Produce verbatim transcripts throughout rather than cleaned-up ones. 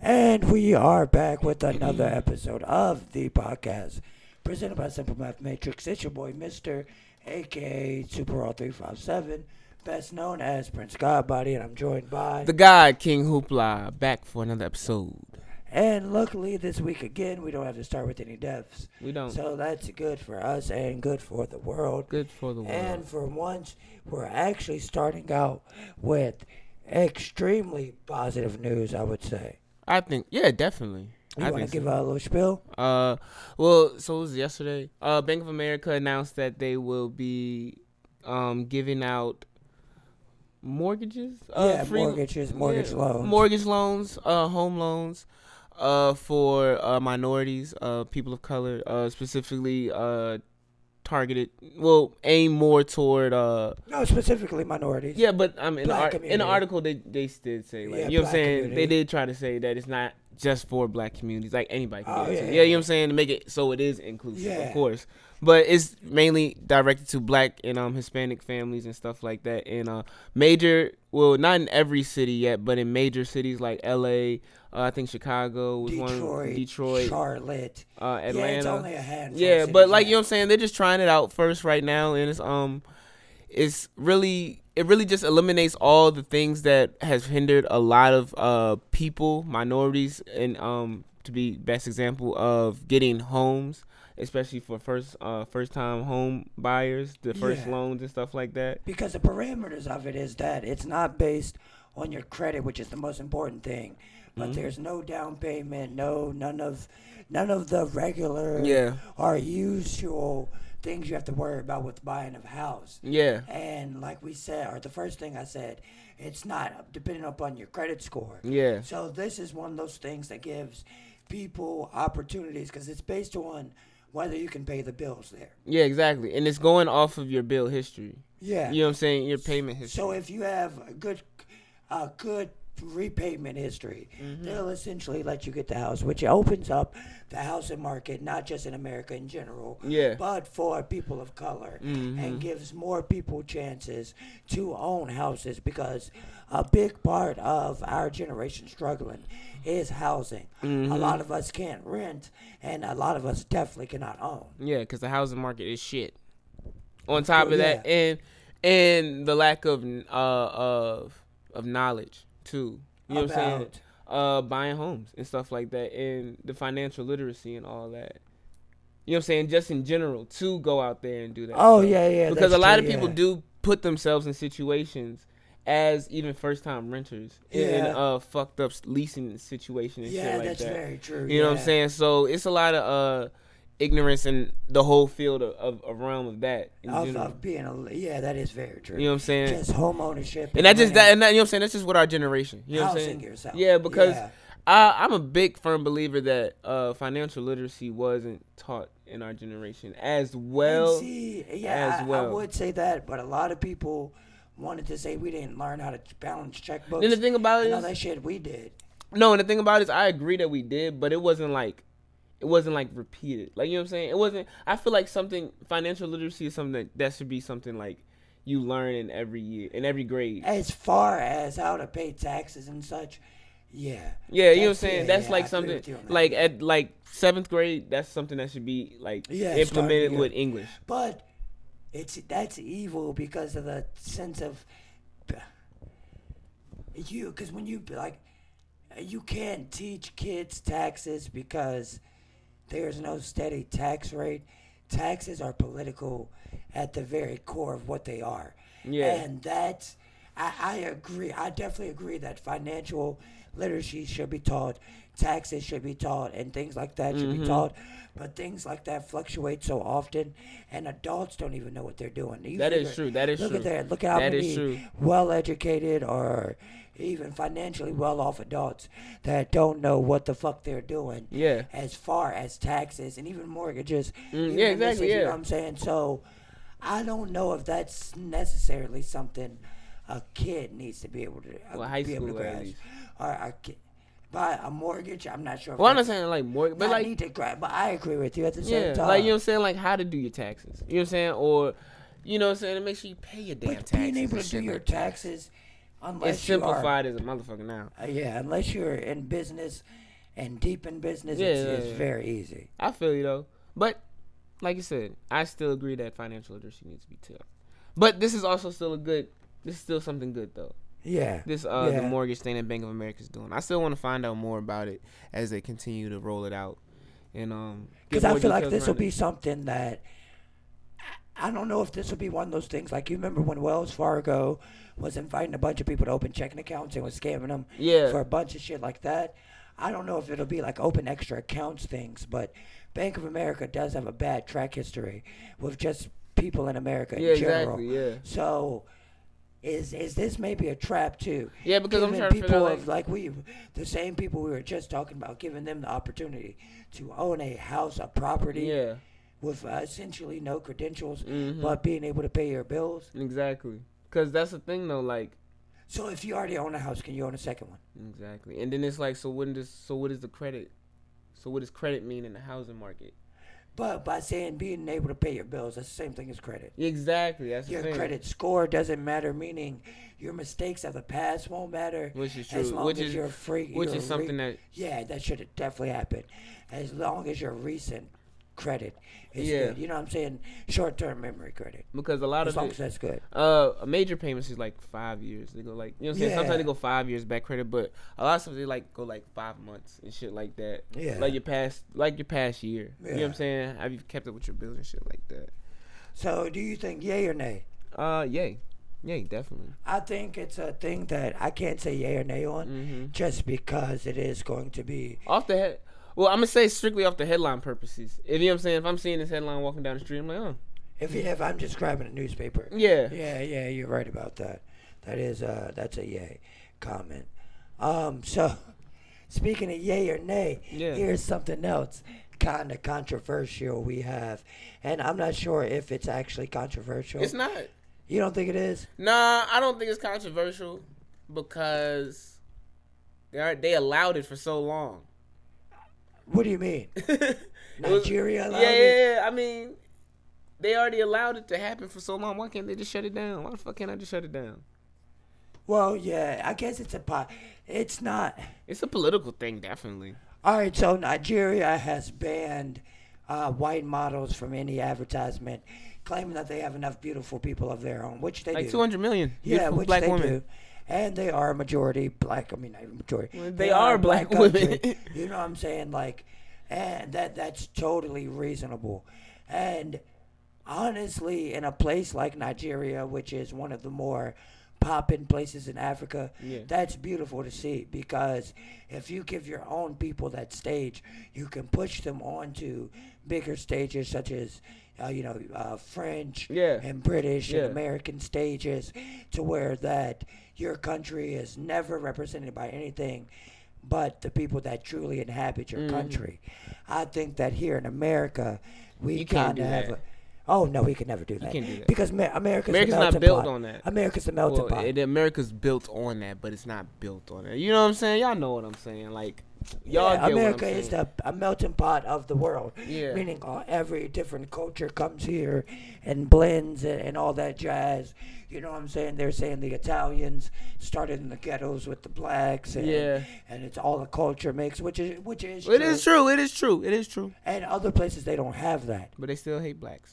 And we are back with another episode of the podcast presented by Simple Math Matrix. It's your boy, Mister aka Super three five seven, best known as Prince Godbody, and I'm joined by the God King Hoopla, back for another episode. And luckily, this week again, we don't have to start with any deaths. We don't. So that's good for us and good for the world. Good for the world. And for once, we're actually starting out with extremely positive news, I would say. I think, yeah, definitely. You I want to think give so. out a little spiel? Uh, well, so it was yesterday. Uh, Bank of America announced that they will be um giving out mortgages. Uh, yeah, free, mortgages, mortgage yeah, loans. Mortgage loans, uh, home loans, uh, for uh minorities, uh, people of color, uh, specifically uh. targeted, well, aim more toward uh no, specifically minorities. yeah, but um in the, ar- in the community. article they they did say like Yeah, you know what I'm black saying community. they did try to say that it's not just for black communities, like anybody can Oh, get yeah, into. yeah. Yeah, you know what I'm saying, to make it so it is inclusive, Yeah. of course, but it's mainly directed to black and um Hispanic families and stuff like that in uh major, well, not in every city yet, but in major cities like L A, uh, I think Chicago was Detroit, one, Detroit, Charlotte, uh, Atlanta. Yeah, it's only a handful. Yeah, of but cities, like yeah. you know what I'm saying, they're just trying it out first right now, and it's um, it's really it really just eliminates all the things that has hindered a lot of uh people, minorities, and um to be best example of getting homes, especially for first uh first time home buyers, the first Yeah. loans and stuff like that. Because the parameters of it is that it's not based on your credit, which is the most important thing. But Mhm. there's no down payment, no none of none of the regular Yeah, or usual things you have to worry about with buying a house. yeah, And like we said, or the first thing I said, it's not depending upon your credit score. yeah, So this is one of those things that gives people opportunities because it's based on whether you can pay the bills there. yeah, exactly, and it's going off of your bill history. Yeah. You know what I'm saying, your payment history. So if you have a good, a good repayment history, Mhm. they'll essentially let you get the house, which opens up the housing market, not just in America in general, Yeah. but for people of color, Mhm. and gives more people chances to own houses because a big part of our generation struggling is housing. Mhm. A lot of us can't rent, and a lot of us definitely cannot own. Yeah, because the housing market is shit. On top Oh, of that, yeah. and and the lack of uh of of knowledge too. You know what I'm saying? About- Uh, buying homes and stuff like that, and the financial literacy and all that. You know what I'm saying? Just in general, to go out there and do that. Oh, stuff. yeah, yeah. Because that's a lot true, of people yeah. do put themselves in situations as even first time renters in, in Yeah. a fucked up leasing situation and Yeah, shit like that's that. very true. You know what I'm yeah. saying? So it's a lot of uh ignorance in the whole field of, of, of realm of that in Of, general. of being a, yeah, that is very true. You know what I'm saying? Just home ownership. And that just that renting, and that, you know what I'm saying? That's just what our generation. You know what I'm housing saying? yourself. Yeah, because Yeah. I, I'm a big firm believer that uh, financial literacy wasn't taught in our generation as well. And see, yeah, as I, well. I would say that, but a lot of people wanted to say we didn't learn how to balance checkbooks. Then the thing about it and all is, that shit we did. no, and the thing about it is, I agree that we did, but it wasn't like, it wasn't like repeated. Like, you know what I'm saying? It wasn't, I feel like something, financial literacy is something that, that should be something like you learn in every year, in every grade. As far as how to pay taxes and such, yeah. Yeah, you know what I'm That's- saying? yeah, That's yeah, I like agree something, with you on that. like at like seventh grade, that's something that should be like Yeah, implemented starting, with yeah. English. But it's that's evil because of the sense of you. Because when you like, you can't teach kids taxes because there's no steady tax rate. Taxes are political at the very core of what they are. Yeah. And that's, I, I agree. I definitely agree that financial literacy should be taught, taxes should be taught, and things like that should Mhm. be taught. But things like that fluctuate so often, and adults don't even know what they're doing. You That is figure- true. That is look true. at that. Look at how That is many true. well-educated or even financially well-off adults that don't know what the fuck they're doing Yeah. as far as taxes and even mortgages. Mm, even yeah, in this exactly, city, You yeah. know what I'm saying? So I don't know if that's necessarily something a kid needs to be able to, uh, Well, high be able to school at grasp. least. Or a kid. Buy a mortgage, I'm not sure. If Well, I'm not that's- saying like more, but not like need to grab, but I agree with you at the same yeah, time. like you know what I'm saying, like how to do your taxes. You know what I'm saying, or you know what I'm saying, to make sure you pay your damn but taxes. being able and to do shit your like that. taxes unless It's you are, simplified as a motherfucker now. uh, yeah, unless you're in business and deep in business, Yeah, it's, yeah, it's yeah. very easy. I feel you though, but like you said, I still agree that financial literacy needs to be taught. But this is also still a good. This is still something good though. Yeah. This uh yeah. the mortgage thing that Bank of America is doing. I still want to find out more about it as they continue to roll it out, and um. Because give I more feel like details this will around be it. something that I don't know if this will be one of those things. Like, you remember when Wells Fargo was inviting a bunch of people to open checking accounts and was scamming them Yeah. for a bunch of shit like that? I don't know if it'll be like open extra accounts things, but Bank of America does have a bad track history with just people in America Yeah, in general. exactly. Yeah. So, is is this maybe a trap too? Yeah, because I'm Giving trying to people figure out, of like we, the same people we were just talking about, giving them the opportunity to own a house, a property, Yeah. with uh, essentially no credentials, Mhm. but being able to pay your bills. Exactly. Because that's the thing though, like. So if you already own a house, can you own a second one? Exactly. And then it's like, so when does so what is the credit? So what does credit mean in the housing market? But by saying being able to pay your bills, that's the same thing as credit. Exactly. That's Your the thing. credit score doesn't matter, meaning your mistakes of the past won't matter. Which is As true. long Which as is you're free, which you're is something re- that yeah, that should definitely happen. As long as your recent credit is Yeah. good, you know what I'm saying? Short-term memory credit, because a lot as of long it, as that's good. uh, a major payments is like five years. They go like, you know what I'm saying? Yeah. Sometimes they go five years back credit, but a lot of stuff they like go like five months and shit like that. Yeah. Like your past, like your past year. You know what Yeah. I'm saying? Have you kept up with your bills and shit like that? So do you think yay or nay? Uh, yay, yay, definitely. I think it's a thing that I can't say yay or nay on, Mm-hmm. just because it is going to be. Off the head. Well, I'm gonna say strictly off the headline purposes. If you know what I'm saying, if I'm seeing this headline walking down the street, I'm like, oh, If if I'm just grabbing a newspaper. yeah, Yeah, yeah, you're right about that. That is uh that's a yay comment. Um, so speaking of yay or nay, Yeah. here's something else kind of controversial we have, and I'm not sure if it's actually controversial. it's not. You don't think it is? Nah, I don't think it's controversial because they are, they allowed it for so long. What do you mean? It was- Nigeria allowed yeah, it? yeah, yeah. I mean, they already allowed it to happen for so long. Why can't they just shut it down? Why the fuck can't I just shut it down? Well, yeah, I guess it's a pot. It's not. It's a political thing, definitely. All right, so Nigeria has banned uh, white models from any advertisement, claiming that they have enough beautiful people of their own, which they Like do. two hundred million yeah, beautiful which black they women. do. And they are a majority black. I mean, not even majority. Well, they are a black country. women. You know what I'm saying? Like, and that that's totally reasonable. And honestly, in a place like Nigeria, which is one of the more poppin' places in Africa, Yeah. that's beautiful to see, because if you give your own people that stage, you can push them onto bigger stages such as uh, you know uh, French Yeah. and British Yeah. and American stages, to where that your country is never represented by anything but the people that truly inhabit your Mhm. country. I think that here in America, we You can't kind do of have that. a. Oh no, we can never do that. can't do that. Because Ma- America's America's the not melting built pot. on that. America's the melting Well, pot. it, America's built on that, but it's not built on it. You know what I'm saying? Y'all know what I'm saying. Like, y'all yeah, get America what I'm is saying. the a melting pot of the world. Yeah. Meaning uh, every different culture comes here and blends and, and all that jazz. You know what I'm saying? They're saying the Italians started in the ghettos with the blacks, and Yeah. and it's all a culture mix, which is which is It true. is true. It is true. It is true. And other places they don't have that. But they still hate blacks.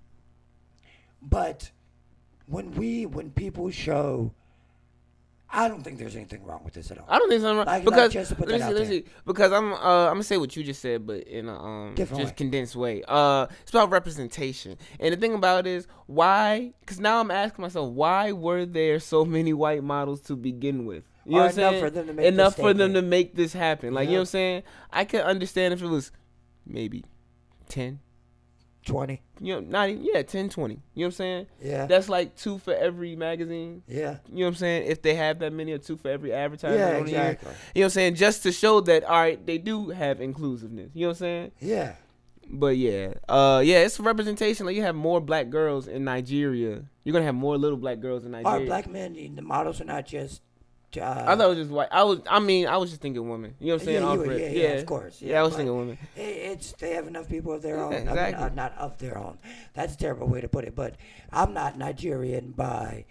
But when we when people show, I don't think there's anything wrong with this at all. I don't think something wrong Like- like because just to put let me that see, out let me there. see. Because I'm uh I'm gonna say what you just said, but in a um Different just way. condensed way. Uh, it's about representation, and the thing about it is why? Because now I'm asking myself, why were there so many white models to begin with? You know Or what I'm enough saying? for them to make enough this for them to statement. make this happen. Like you know Yeah. what I'm saying? I could understand if it was maybe ten. Twenty. You know, not even, yeah, ten, twenty. You know what I'm saying? Yeah. That's like two for every magazine. yeah. You know what I'm saying? If they have that many, or two for every advertisement. Yeah. on the year. Exactly. You know what I'm saying? Just to show that, all right, they do have inclusiveness. You know what I'm saying? Yeah. But yeah, uh, yeah, it's representation. Like you have more black girls in Nigeria. You're gonna have more little black girls in Our Nigeria. black men, the models are not just. Uh, I thought it was just white. I was, I mean, I was just thinking women. You know what I'm saying? Yeah, Off you were- rip. yeah, yeah, of course. Yeah, I was but thinking women. it- It's they have enough people of their Yeah, own. I mean, exactly. uh, not of their own. That's a terrible way to put it. But I'm not Nigerian by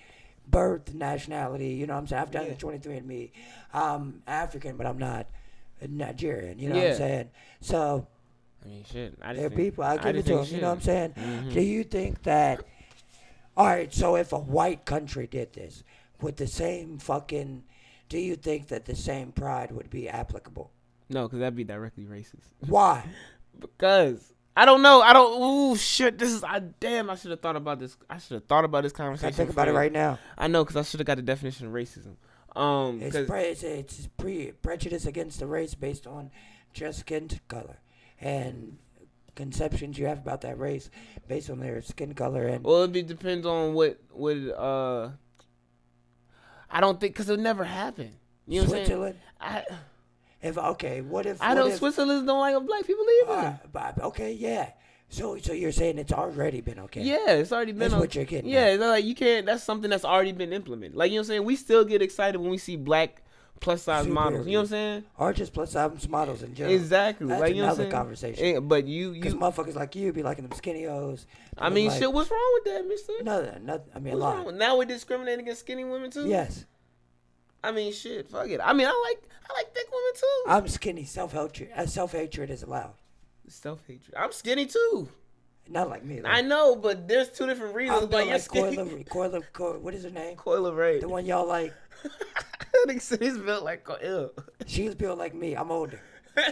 birth, nationality. You know what I'm saying? I've done Yeah. the twenty-three and me. I'm African, but I'm not Nigerian. You know what Yeah. I'm saying? So I mean, shit. I just there are think, people. I give it just to them. think You know what I'm saying? Mhm. Do you think that? All right. So if a white country did this with the same fucking, do you think that the same pride would be applicable? No, because that'd be directly racist. Why? Because I don't know. I don't. Ooh, shit. This is. I damn. I should have thought about this. I should have thought about this I conversation. think about it first. right now. I know, because I should have got the definition of racism. Um, It's, 'cause- pre- it's, it's pre- prejudice against the race based on just skin color and conceptions you have about that race based on their skin color and well, it be, depends on what what. Uh, I don't think because it never happened. You know what I'm saying? Switzerland. I If okay, what if I what know if, Switzerland don't like black people either. uh, but- okay, yeah. So so you're saying it's already been okay? Yeah, it's already been. That's on- what you're getting Yeah, at. it's like you can't. That's something that's already been implemented. Like you know what I'm saying. We still get excited when we see black plus size models. You know what I'm saying? Or just plus size models in general. Exactly. That's like you know what I'm another saying. conversation. Eh, but you Because you. motherfuckers like you be liking them skinny O's. I mean, like, shit. What's wrong with that, Mister? Nothing. Nothing. I mean, a What's lot. wrong with, now we're discriminating against skinny women too. Yes. I mean, shit. Fuck it. I mean, I like I like thick women too. I'm skinny. Self hatred. Uh, Self hatred is allowed. Self hatred. I'm skinny too. Not like me. Though. I know, but there's two different reasons I'm why built you're like skinny. Coil, Coil, Coil, what is her name? Coil of Ray. The one y'all like. Nigga said he's built like Coil. She's built like me. I'm older.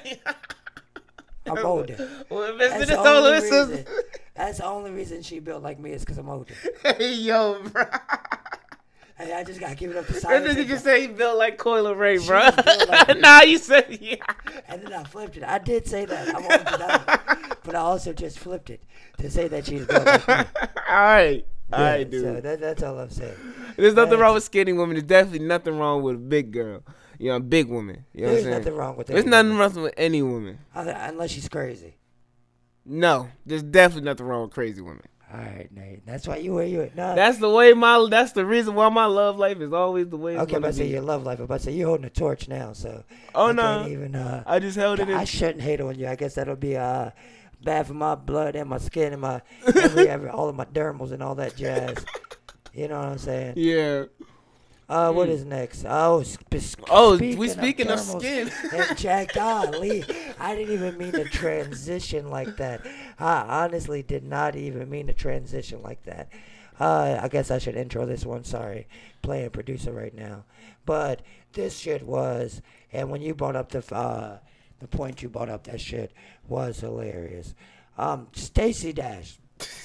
I'm older. Well, That's Mister the, this only this is- reason, that's the only reason she built like me is because I'm older. Hey, yo, bro. Hey, I just gotta give it up to That science. nigga And, just say he built like Coil of Ray, She bro. was built like me. Nah, you said yeah. and then I flipped it. I did say that. I won't deny it. But I also just flipped it to say that she's built like me. All right. All Yeah, right, dude. So that, that's all I'm saying. There's nothing That's- wrong with skinny women. There's definitely nothing wrong with a big girl. You know, a big woman. You know There's what I'm saying? nothing wrong with that. There's nothing wrong with any woman. Unless she's crazy. No, there's definitely nothing wrong with crazy women. All right, Nate. That's why you where you at. No. That's the way my. That's the reason why my love life is always the way it's Okay, I'm gonna about to say be. your love life. I'm about to say you're holding a torch now, so Oh I no, can't even. Uh, I just held it in. I shouldn't hate on you. I guess that'll be uh bad for my blood and my skin and my every, every all of my dermals and all that jazz. You know what I'm saying? Yeah. Uh, what Mm. is next? Oh, sp- Oh, speaking we speaking of, dermals skin. and Jack, golly, I didn't even mean to transition like that. I honestly did not even mean to transition like that. Uh, I guess I should intro this one. Sorry, playing producer right now. But this shit was, and when you brought up the uh, the point you brought up, that shit was hilarious. Um, Stacey Dash,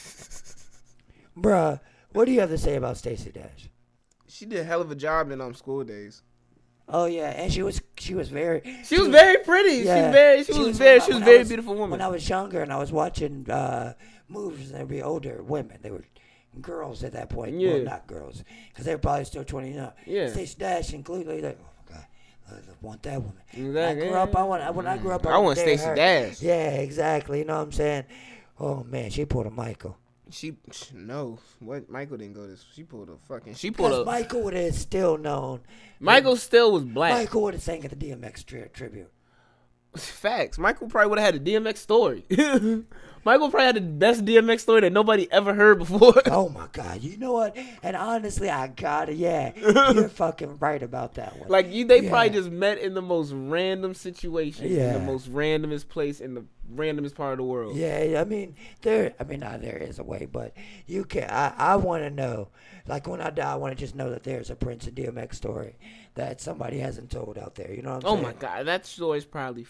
bruh, what do you have to say about Stacey Dash? She did a hell of a job in um school days. Oh yeah, and she was she was very She was very pretty. Yeah. She very. She, She was, was very. when I- She was when I very was- beautiful woman. when I was younger and I was watching uh, movies and there'd be older women. They were girls at that point. Yeah. Well, not girls, because they were probably still twenty. Now. Yeah. Stacey Dash and clearly like, oh my god, I want that woman. When I Exactly. grew up, I want. When I grew up, I, I want date Stacey her. Dash. Yeah, exactly. You know what I'm saying? Oh man, she pulled a Michael. She no. What Michael didn't go this. She pulled a fucking. She pulled Because a. Michael would have still known. Michael still was black. Michael would have sang at the D M X tri- tribute. Facts. Michael probably would have had a D M X story. Michael probably had the best D M X story that nobody ever heard before. Oh my god, you know what? And honestly, I gotta, yeah, you're fucking right about that one. Like you, they Yeah. probably just met in the most random situation, in Yeah. the most randomest place, in the randomest part of the world. Yeah, I mean, there. I mean, nah, there is a way, but you can. I, I want to know. Like when I die, I want to just know that there's a Prince and D M X story that somebody hasn't told out there. You know what I'm Oh saying? my god, that story is probably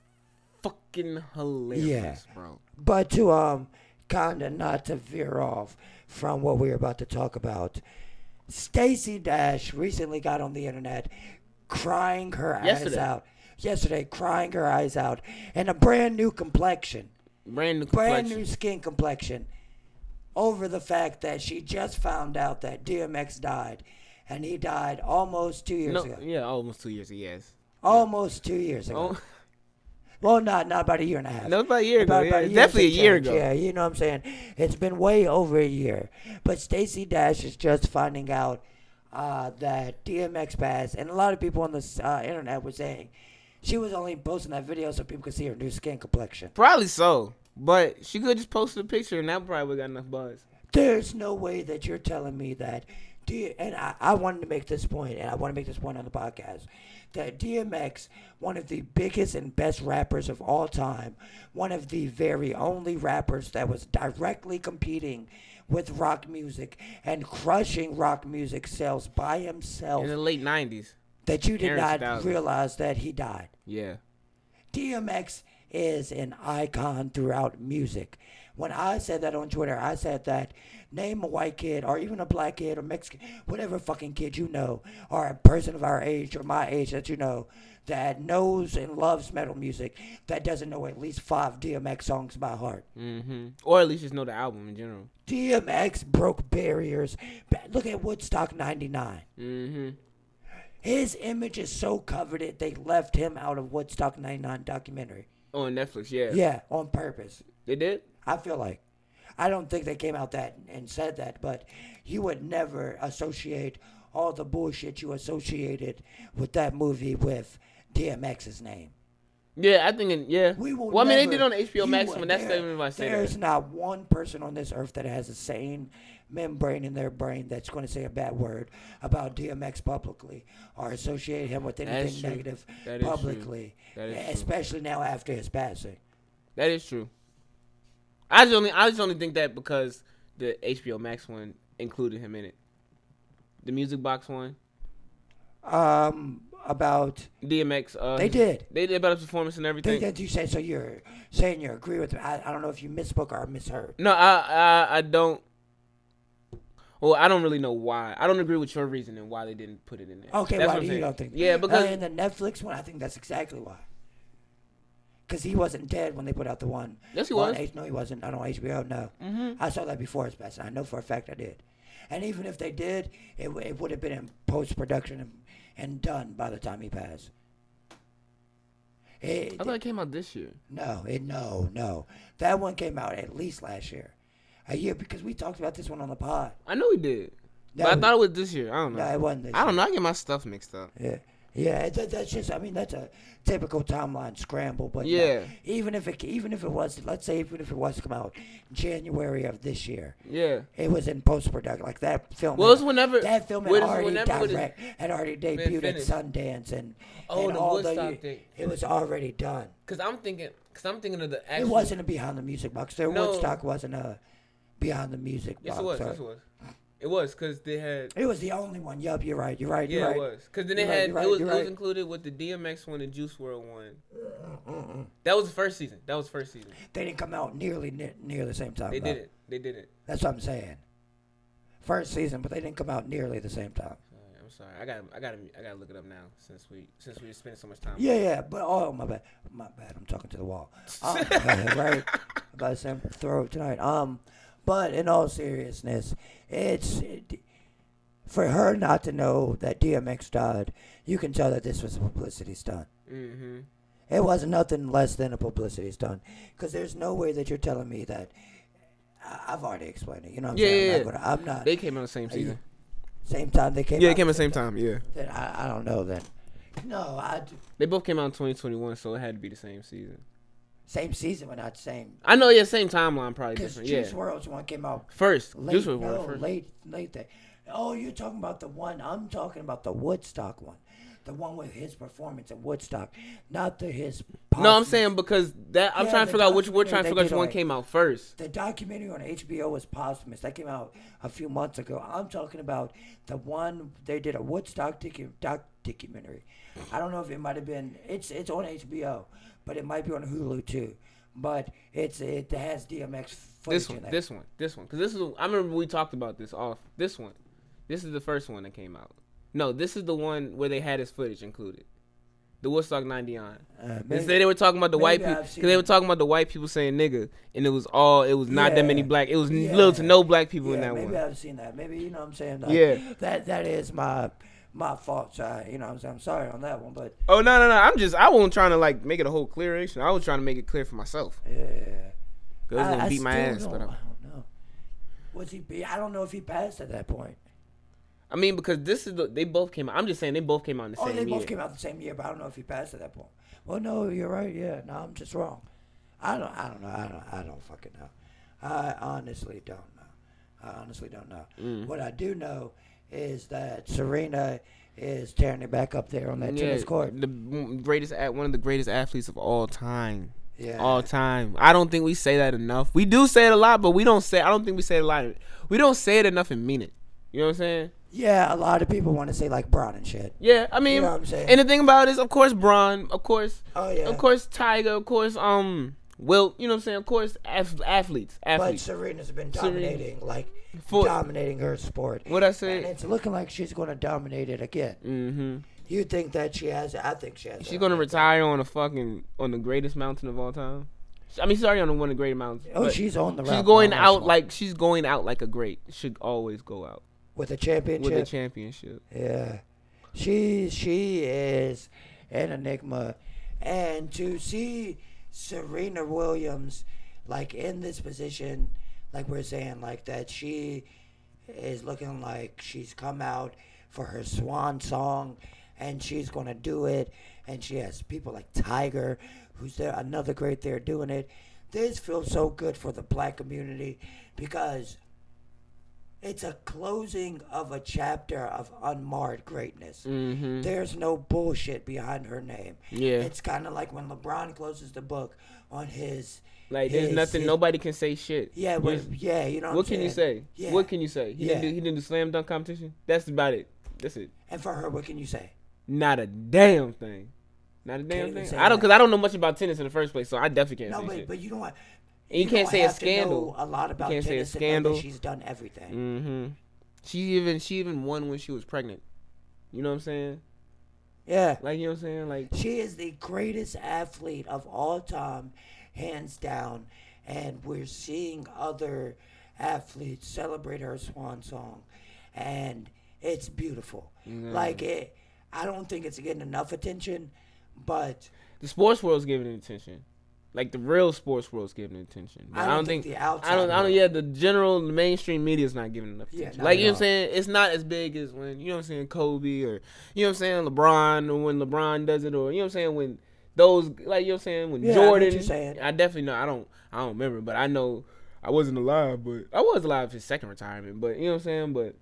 fucking hilarious, bro. But to um, kind of not to veer off from what we're about to talk about, Stacey Dash recently got on the internet crying her Yesterday. eyes out. Yesterday, crying her eyes out, and a brand new complexion. Brand new brand complexion. new skin complexion over the fact that she just found out that D M X died, and he died almost two years No, ago. yeah, almost two years. Yes. Almost two years ago. Oh, Well, not not about a year and a half. no, about a year ago. About- about yeah, a year definitely a and some year change. ago. Yeah, you know what I'm saying? It's been way over a year. But Stacey Dash is just finding out uh, that D M X passed, and a lot of people on the uh, internet were saying she was only posting that video so people could see her new skin complexion. Probably so, but she could just post a picture and that probably would got enough buzz. There's no way that you're telling me that D- and I, I wanted to make this point, and I want to make this point on the podcast, that D M X, one of the biggest and best rappers of all time, one of the very only rappers that was directly competing with rock music and crushing rock music sales by himself, In the late nineties. that you did Early not two thousands. realize that he died. Yeah. D M X is an icon throughout music. When I said that on Twitter, I said that name a white kid or even a black kid or Mexican, whatever fucking kid you know, or a person of our age or my age that you know that knows and loves metal music that doesn't know at least five D M X songs by heart. Mm-hmm. Or at least just know the album in general. D M X broke barriers. Look at Woodstock ninety-nine. Mm-hmm. His image is so coveted they left him out of Woodstock ninety-nine documentary. On Netflix, yeah. Yeah, on purpose. They did? I feel like. I don't think they came out that and said that, but you would never associate all the bullshit you associated with that movie with D M X's name. Yeah, I think, it, yeah. We will well, I mean, never, they did on H B O you Max, will- but that's there- not even if I say There's that. not one person on this earth that has a sane membrane in their brain that's going to say a bad word about D M X publicly or associate him with That is anything true. negative That is true. publicly, That is true. especially now after his passing. That is true. I just only, I just only think that because the H B O Max one included him in it. The Music Box one. Um, about D M X. Uh, they did. They did about his performance and everything. Did you say so? You're saying you agree with me? I, I don't know if you misspoke or misheard. No, I, I I don't. Well, I don't really know why. I don't agree with your reasoning why they didn't put it in there. Okay, That's why what do I'm you saying. don't think? Yeah, because uh, in the Netflix one, I think that's exactly why. Because he wasn't dead when they put out the one. yes, he on was. H- no, he wasn't. I don't H B O. No, Mm-hmm. I saw that before his passing. I know for a fact I did. And even if they did, it w- it would have been in post production and, and done by the time he passed. It, I thought it came out this year. No, it no, no. That one came out at least last year. A year because we talked about this one on the pod. I know he did, No, but I thought it was this year. I don't know. no, it wasn't this I don't year. know. I get my stuff mixed up. Yeah. Yeah, it, that, that's just I mean that's a typical timeline scramble, but no, Yeah. even if it even if it was let's say even if it was to come out January of this year, Yeah. it was in post production like that film. Well, had- it's whenever. that film had when- already whenever it is- direct, had already debuted at finished. Sundance and Oh, and the all Woodstock the thing. it was already done. Cause I'm thinking. Cause I'm thinking of the It actual. wasn't a Behind the Music box. Their No. Woodstock wasn't a Behind the Music Yes, box. it was. sorry. Yes, it was. It was because they had. It was the only one. Yup, you're right. You're right. You're Yeah, right. it was. Because then they You're right, had you're right, it was you're it was right. included with the D M X one and Juice world one. Mm-mm. That was the first season. That was the first season. They didn't come out nearly near, near the same time. They though. did it. They did it. That's what I'm saying. First season, but they didn't come out nearly the same time. Sorry, I'm sorry. I got I got I got to look it up now since we since we spent so much time. Yeah, yeah, but oh my bad, my bad. I'm talking to the wall. Um, right, about the same throw tonight. Um, but in all seriousness, it's it, for her not to know that D M X died. You can tell that this was a publicity stunt. Mm-hmm. It wasn't nothing less than a publicity stunt. Because there's no way that you're telling me that. I- I've already explained it. You know what I'm Yeah, saying? yeah, I'm not. Gonna, I'm not They came out the same season. same time they came. Yeah, out they came at the same time. Yeah. Then I, I don't know then. No, I d- They both came out in twenty twenty-one, so it had to be the same season. same season, but not same. I know. Yeah, same timeline, probably Because different. Juice Yeah. world's one came out First, late. Juice world no, first. late, late day. Oh, you're talking about the one. I'm talking about the Woodstock one, the one with his performance at Woodstock, not the his. No, I'm posthumous- saying because that I'm Yeah, trying to the figure out which we're documentary trying to they figure out which did one on- came out first. the documentary on H B O was posthumous. That came out a few months ago. I'm talking about the one they did a Woodstock docu- doc documentary. I don't know if it might have been. It's it's on H B O, but it might be on Hulu too. But it's it has D M X footage This one, in there. this one, this one. Because this is I remember we talked about this off. This one, this is the first one that came out. No, this is the one where they had his footage included. The Woodstock ninety-nine. Uh, They maybe- say they were talking about the white maybe people I've because seen they were it. talking about the white people saying nigga, and it was all it was not that many Yeah. black. It was Yeah. little to no black people in yeah, that maybe one. I've seen that. Maybe you know what I'm saying. Like, Yeah. That that is my my fault. So I, you know what I'm saying. I'm sorry on that one, but Oh no no no! I'm just I wasn't trying to like make it a whole clearation. I was trying to make it clear for myself. yeah. I was gonna beat my still ass, don't- but I'm, I don't know. Was he? be- I don't know if he passed at that point. I mean because this is the, they both came out. I'm just saying they both came out in the Oh, same they year. both came out the same year, but I don't know if he passed at that point. Well, no, you're right. Yeah, no, I'm just wrong. I don't. I don't know. I don't. I don't fucking know. I honestly don't know. I honestly don't know. Mm. What I do know is that Serena is tearing it back up there on that tennis court. The greatest, one of the greatest athletes of all time. Yeah. All time. I don't think we say that enough. We do say it a lot, but we don't say. I don't think we say it a lot. We don't say it enough and mean it. You know what I'm saying? Yeah, a lot of people want to say like Braun and shit. Yeah, I mean, you know what I'm saying? And the thing about it is, of course, Braun, of course, oh yeah, of course, Tiger, of course, um, Wilt. You know what I'm saying? Of course, ath- athletes, athletes. But Serena's been dominating, Serena. like For, dominating her sport. What I say? And it's looking like she's going to dominate it again. Mm-hmm. You think that she has it? I think she has it. She's going to retire on a fucking on the greatest mountain of all time. I mean, she's already on the one of the greatest mountains. Oh, she's on the. She's going out like she's going out like a great. Should always go out with a championship. With a championship. Yeah, she she is an enigma, and to see Serena Williams like in this position, like we're saying, like that she is looking like she's come out for her swan song, and she's gonna do it, and she has people like Tiger, who's there, another great there doing it. This feels so good for the black community because it's a closing of a chapter of unmarred greatness. Mm-hmm. There's no bullshit behind her name. Yeah. It's kind of like when LeBron closes the book on his... Like, his, there's nothing, his, nobody can say shit. Yeah, when, yeah, you know what, what I'm can saying? you say? Yeah. What can you say? He, yeah. didn't do, he didn't do slam dunk competition? That's about it. That's it. And for her, what can you say? Not a damn thing. Not a damn thing. I don't, because I don't know much about tennis in the first place, so I definitely can't no, say but, shit. but you don't want... And you, you can't say have a scandal. To know a lot about you can't tennis say a scandal. And know that she's done everything. Mm-hmm. She even she even won when she was pregnant. You know what I'm saying? Yeah. Like, you know what I'm saying? Like, she is the greatest athlete of all time, hands down. And we're seeing other athletes celebrate her swan song, and it's beautiful. Mm. Like it, I don't think it's getting enough attention, but the sports world's giving it attention. Like the real sports world's giving it attention. But I don't, I don't think, think the outside. I don't. I don't. Yeah, the general, the mainstream media is not giving enough attention. Yeah, like you know what I'm saying, it's not as big as when you know what I'm saying Kobe or you know what I'm saying LeBron, or when LeBron does it, or you know what I'm saying when those like you know what I'm saying when yeah, Jordan. I, know what you're saying. I definitely know. I don't. I don't remember, but I know I wasn't alive. But I was alive for his second retirement. But you know what I'm saying. But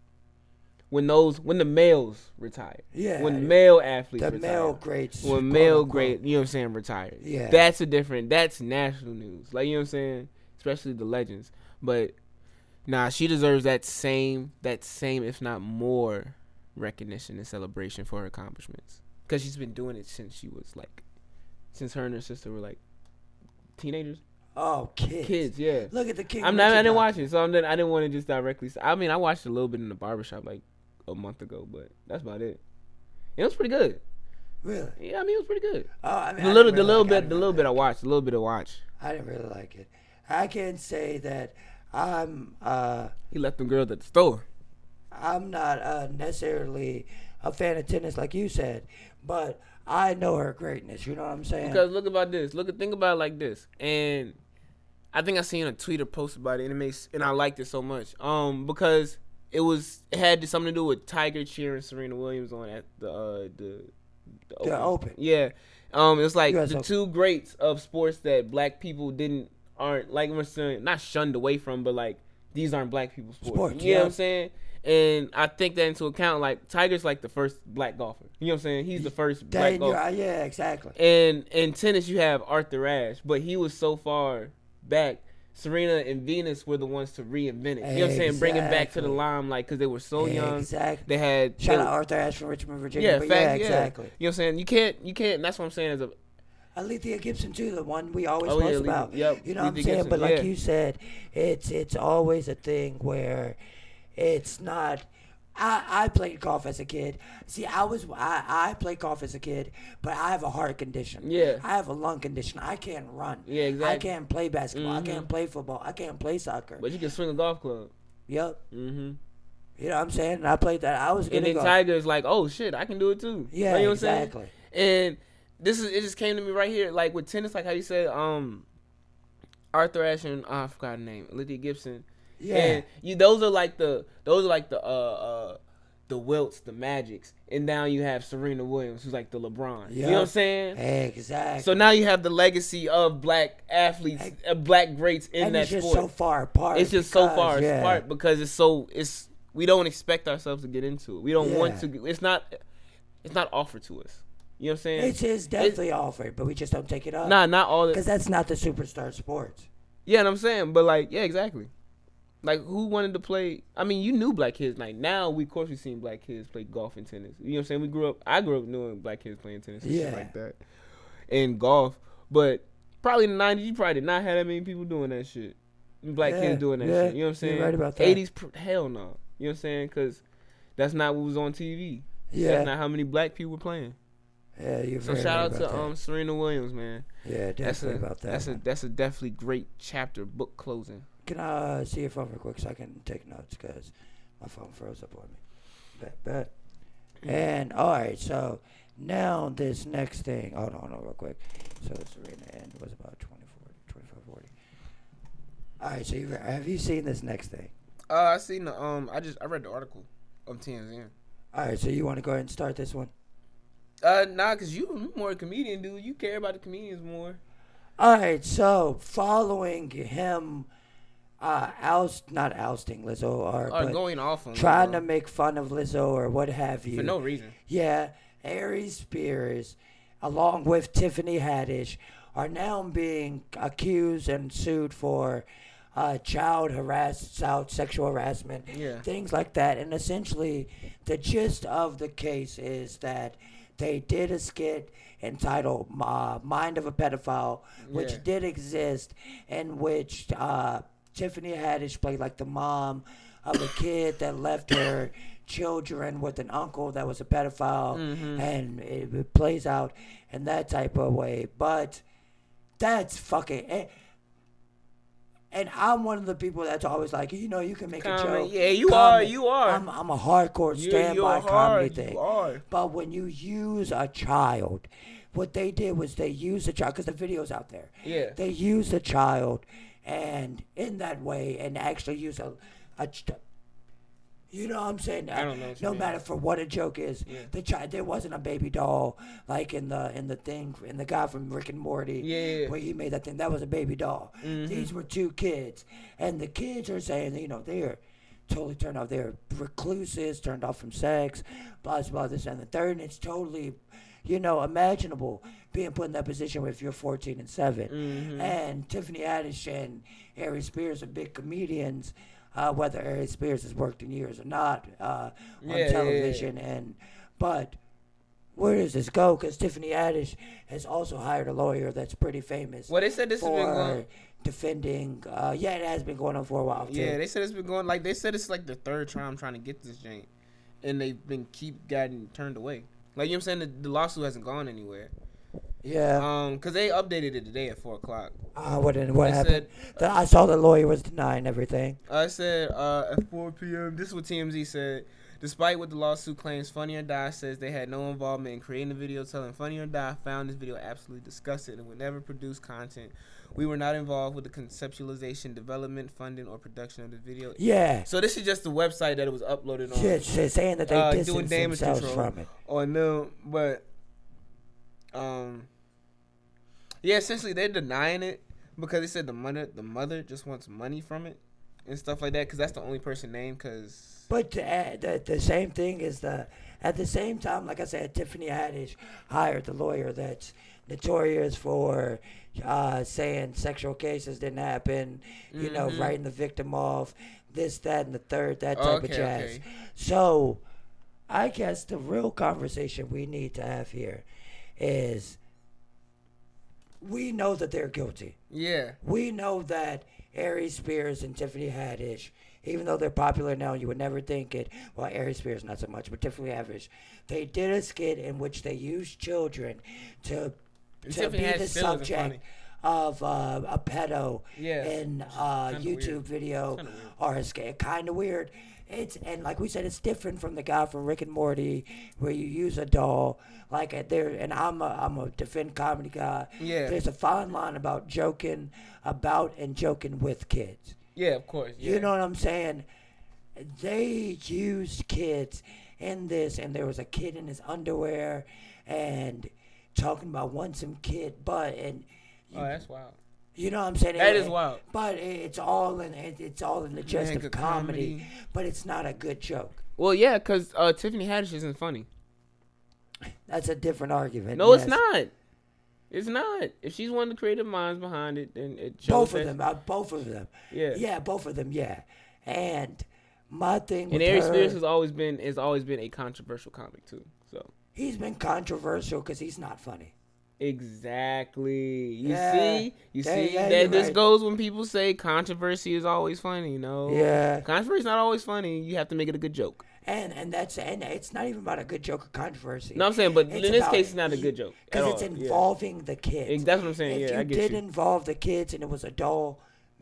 when those when the males retire, yeah, when male athletes, the retire, male greats, when male great, you know what I'm saying, retired. Yeah, that's a different. That's national news. Like you know what I'm saying, especially the legends. But nah, she deserves that same, that same, if not more, recognition and celebration for her accomplishments. Because she's been doing it since she was like, since her and her sister were like teenagers. Oh, kids. Kids, yeah. Look at the King. I'm not. I didn't watch it, so I'm. I didn't want to just directly. I mean, I watched a little bit in the barbershop like a month ago, but that's about it. It was pretty good. Really? Yeah, I mean, it was pretty good. Oh, I mean, the I little, the really little like, bit, the little bit I watched, a little bit I watched. I didn't really like it. I can say that I'm. uh He left them girls at the store. I'm not uh, necessarily a fan of tennis like you said, but I know her greatness. You know what I'm saying? Because look about this. Look, think about it like this. And I think I seen a tweet or post about it, and it makes, and I liked it so much. Um, because it was, it had something to do with Tiger cheering Serena Williams on at the uh, the the Open. The Open. Yeah. Um, it's like U S the Open. two greats of sports that black people didn't aren't like we're saying not shunned away from, but like these aren't black people's sports. Sports, you yeah. know what I'm saying? And I take that into account. Like Tiger's like the first black golfer. You know what I'm saying? He's the first black Then golfer. you're- Yeah, exactly. And in tennis, you have Arthur Ashe, but he was so far back. Serena and Venus were the ones to reinvent it. You know what I'm saying? Bring it back to the Exactly. limelight because they were so young. Exactly. They had Shout they, out Arthur Ashe from Richmond, Virginia. yeah, but fact, yeah, yeah, exactly. You know what I'm saying? You can't, you can't. And that's what I'm saying. As a Alethea Gibson too, the one we always Oh, post yeah, Ale- about. yep, You know what I'm Alethea saying? Gibson, But like yeah. you said, it's it's always a thing where it's not. I, I played golf as a kid. See, I was I, I played golf as a kid, but I have a heart condition. Yeah. I have a lung condition. I can't run. Yeah, exactly. I can't play basketball. Mhm. I can't play football. I can't play soccer. but you can swing a golf club. Yep. Mm-hmm. You know what I'm saying? And I played that. I was And good then at golf. Tiger's like, oh shit, I can do it too. Yeah, Like, you know what I'm exactly. saying? And this is it. Just came to me right here, like with tennis, like how you said, um, Arthur Ashe and oh, I forgot her name, Alethea Gibson. Yeah. And you, those are like the, those are like the, uh, uh, the Wilts, the Magics, and now you have Serena Williams, who's like the LeBron. You know what I'm Yep. saying? Exactly. So now you have the legacy of black athletes, uh, black greats in and that it's just sport. so far apart. It's just so because, far yeah. apart because it's so it's we don't expect ourselves to get into it. We don't Yeah. want to. It's not. It's not offered to us. You know what I'm saying? It is definitely offered, but we just don't take it up. Nah, not all. Because that's not the superstar sports. Yeah, and I'm saying, but like, yeah, exactly. Like, who wanted to play? I mean, you knew black kids. Like now, we of course we seen black kids play golf and tennis. You know what I'm saying? We grew up. I grew up knowing black kids playing tennis and Yeah. shit like that, and golf. But probably in the nineties, you probably did not have that many people doing that shit. Black Yeah, kids doing that yeah, shit. You know what I'm saying? you're right about that. eighties, pr- hell no. You know what I'm saying? Because that's not what was on T V. Yeah. That's not how many black people were playing. Yeah, you're So very shout right out to about that. um Serena Williams, man. Yeah, That's definitely a about that. that's a one. that's a definitely great chapter, book closing. Can I uh, see your phone real quick so I can take notes? Because my phone froze up on me. Bet, bet. And, all right, so now this next thing. Hold on, hold on real quick. So Serena end was about twenty-four, twenty-five forty. All right, so you, have you seen this next thing? Uh, I seen the um I just I read the article of T M Z. All right, so you want to go ahead and start this one? Uh, nah, cause you you more a comedian, dude. You care about the comedians more. All right, so following him uh, oust, not ousting Lizzo, or, Or but going off on trying Lizzo to make fun of Lizzo or what have you. for no reason. Yeah, Aries Spears, along with Tiffany Haddish, are now being accused and sued for uh, child harass, child sexual harassment, Yeah. things like that. And essentially, the gist of the case is that they did a skit entitled uh, Mind of a Pedophile, which Yeah. did exist, in which uh, Tiffany Haddish played like the mom of a kid that left her children with an uncle that was a pedophile, Mhm. and it, it plays out in that type of way. But that's fucking. And, and I'm one of the people that's always like, you know, you can make a Comedy. joke. Yeah, you Comedy. are. You are. I'm, I'm a hardcore You- standby you're comedy hard. thing. You are. But when you use a child, what they did was they used a child, because the video's out there. Yeah. They used a child, and in that way, and actually use a, a ch- you know what I'm saying? I don't know what you No mean. matter for what a joke is, Yeah. the child there wasn't a baby doll like in the in the thing in the guy from Rick and Morty, Yeah. where he made that thing. That was a baby doll. Mhm. These were two kids, and the kids are saying, you know, they're totally turned off. They're recluses, turned off from sex, blah blah blah, this and the third. And it's totally, you know, imaginable being put in that position if you're fourteen and seven. Mhm. And Tiffany Haddish and Aries Spears are big comedians. Uh, whether Aries Spears has worked in years or not uh, Yeah, on yeah, television, and but where does this go? Because Tiffany Haddish has also hired a lawyer that's pretty famous Well, they said this has been for going. defending. Uh, yeah, it has been going on for a while too. Yeah, they said it's been going. Like they said, it's like the third time I'm trying to get this jank, and they've been keep getting turned away. Like you know what I'm saying, the, the lawsuit hasn't gone anywhere. Yeah. Um, cause they updated it today at four o'clock. Uh, what did- what They happened? said- The- I saw the lawyer was denying everything. I said uh, at four p.m. This is what T M Z said. Despite what the lawsuit claims, Funny or Die says they had no involvement in creating the video, telling Funny or Die found this video absolutely disgusting and would never produce content. We were not involved with the conceptualization, development, funding, or production of the video. Yeah. So this is just the website that it was uploaded on. Shit, shit, saying that they Uh, doing distanced damage themselves control. from it. On them, but um, yeah, essentially they're denying it because they said the mother, the mother just wants money from it and stuff like that because that's the only person named. Because But uh, the the same thing is the at the same time, like I said, Tiffany Haddish hired the lawyer that's notorious for uh, saying sexual cases didn't happen, you know, Mhm. writing the victim off, this, that, and the third, that type Okay, of jazz. okay. So, I guess the real conversation we need to have here is we know that they're guilty. yeah, We know that Aries Spears and Tiffany Haddish, even though they're popular now, you would never think it. Well, Aries Spears not so much, but Tiffany Haddish, they did a skit in which they used children to And to Tiffany be Haddish the still isn't funny. subject of uh, a pedo Yeah. in a Kinda YouTube weird. video Kinda weird. or a skit. Kind of weird. It's and like we said, it's different from the guy from Rick and Morty, where you use a doll. Like uh, there, and I'm a I'm a defend comedy guy. Yeah. There's a fine line about joking about and joking with kids. yeah, of course. Yeah. You know what I'm saying? They used kids in this, and there was a kid in his underwear, and talking about wanting some kid butt, and Oh, that's wild. You know what I'm saying? That It- is wild. But it's all in it, it's all in the gist Mega of comedy, comedy. but it's not a good joke. Well, yeah, because uh, Tiffany Haddish isn't funny. That's a different argument. No, yes. it's not. It's not. If she's one of the creative minds behind it, then it shows Both that- of them. Uh, both of them. Yeah. Yeah, both of them. Yeah. And my thing with And Ari her, Spears has always been has always been a controversial comic too. So he's been controversial because he's not funny. exactly, you Yeah. see, you Yeah, see yeah, that you're this right. goes when people say controversy is always funny. No, Yeah. controversy is not always funny. You have to make it a good joke. And and that's and it's not even about a good joke or controversy. No, I'm saying, but It's in this about case, it's not a you- good joke at because it's all. Yeah. involving the kids. Ex- That's what I'm saying. If Yeah, you I get did you. involve the kids and it was a doll,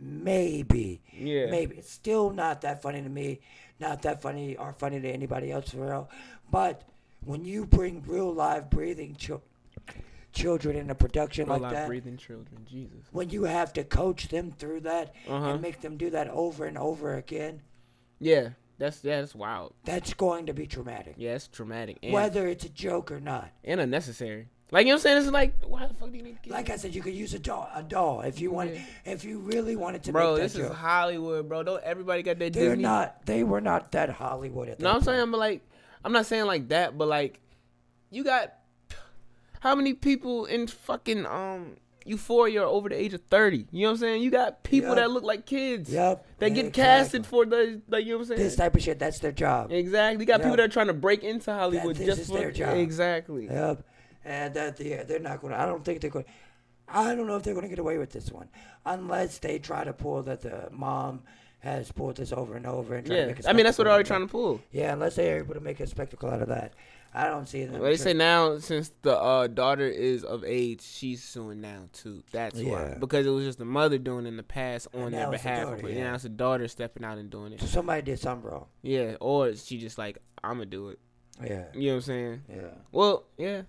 maybe, Yeah. maybe it's still not that funny to me, not that funny or funny to anybody else for real. But when you bring real live breathing chil- children in a production Real like life that, breathing children, Jesus. when you have to coach them through that Uh-huh. and make them do that over and over again, Yeah, that's yeah, that's wild. that's going to be traumatic, Yeah, it's traumatic and, whether it's a joke or not. and unnecessary. Like, you know what I'm saying? It's like, why the fuck do you need to get Like I said, you could use a doll, a doll if you want, Yeah. if you really wanted to Bro, make this that is joke. Hollywood, bro. Don't everybody got their They're Disney? not. They were not that Hollywood at that No, I'm point. saying, but like, I'm not saying like that, but like, you got how many people in fucking um Euphoria are over the age of thirty? You know what I'm saying? You got people Yep. that look like kids. Yep. That get exactly. casted for the, like, you know what I'm saying? this type of shit. That's their job. Exactly. You got Yep. people that are trying to break into Hollywood this just is for their job. Exactly. Yep. And that yeah, they're not going. to I don't think they're going. I don't know if they're going to get away with this one, unless they try to pull that the mom has pulled this over and over and try to Yeah. make a I mean, that's what spectacle they're already out trying of to pull. it. Yeah, unless they're able to make a spectacle out of that, I don't see them. Well, they tr- say now since the uh, daughter is of age, she's suing now too. That's why, Yeah. because it was just the mother doing it in the past on And their now it's the behalf. daughter, but yeah. now it's the daughter stepping out and doing it. so somebody did something wrong. Yeah, or she just like, I'm gonna do it. Yeah. You know what I'm saying? Yeah. Well, yeah.